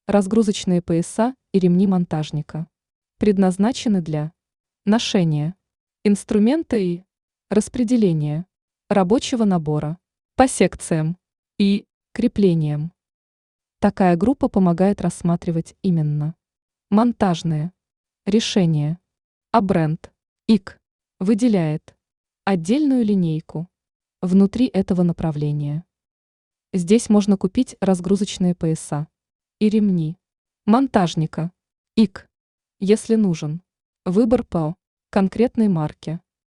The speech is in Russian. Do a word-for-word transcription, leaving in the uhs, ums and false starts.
Разгрузочные пояса и ремни монтажника предназначены для ношения инструмента и распределения рабочего набора по секциям и креплениям. Такая группа помогает рассматривать именно монтажные решения, а бренд И К выделяет отдельную линейку внутри этого направления. Здесь можно купить разгрузочные пояса и ремни монтажника И К, если нужен выбор по конкретной марке.